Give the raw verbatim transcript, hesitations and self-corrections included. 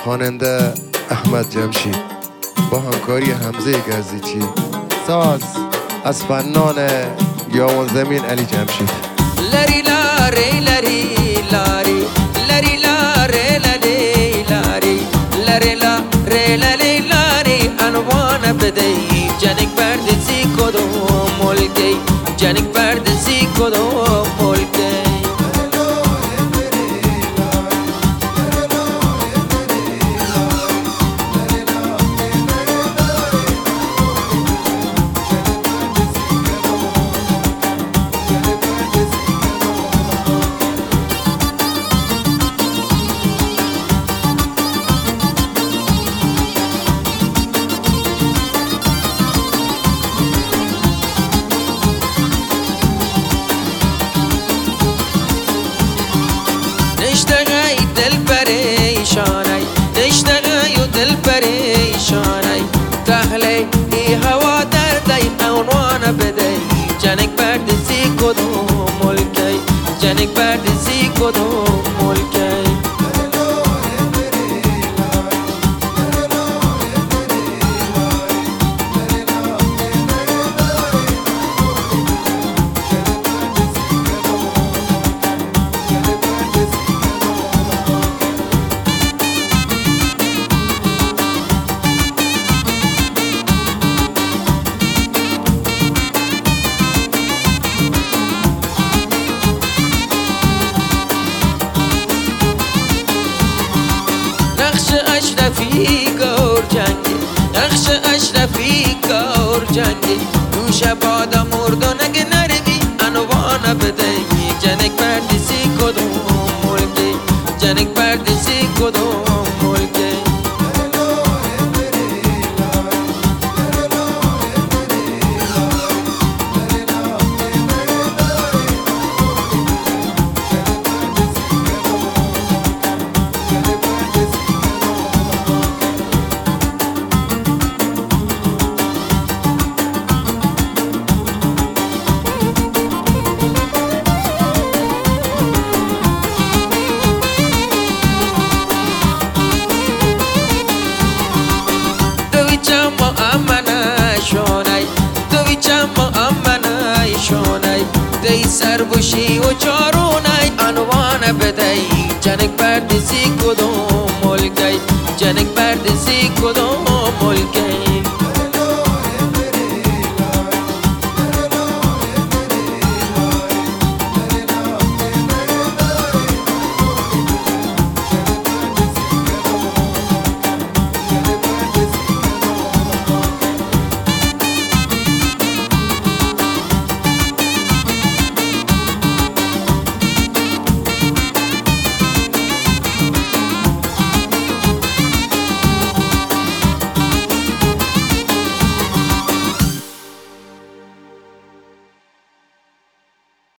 خواننده احمد جمشید با همکاری حمزه گزیچی. ساز از فنان گیاوان زمین علی جمشید. لری لاری لری لاری لری لاری لری لاری لری لاری لری لاری انوان بدهی جنگ پردازی کدوم ملکی جنگ پردازی کدوم ملکی نشتغی دل پریشانی نشتغی و دل پریشانی تحلی ای هوا دردی عنوان بدهی جنگ پردازی کدوم ملکی جنگ پردازی کدوم ملکی اشرفی گور جنگی نقش اشرفی گور جنگی نوش بادا مردانگ نرگی انوان بدهی جنگ پردازی کدوم ملکی جنگ پردازی کدوم ملکی دی سر بوشی و چارونای انوان بدهی جنگ پردازی کدوم ملکی جنگ پردازی کدوم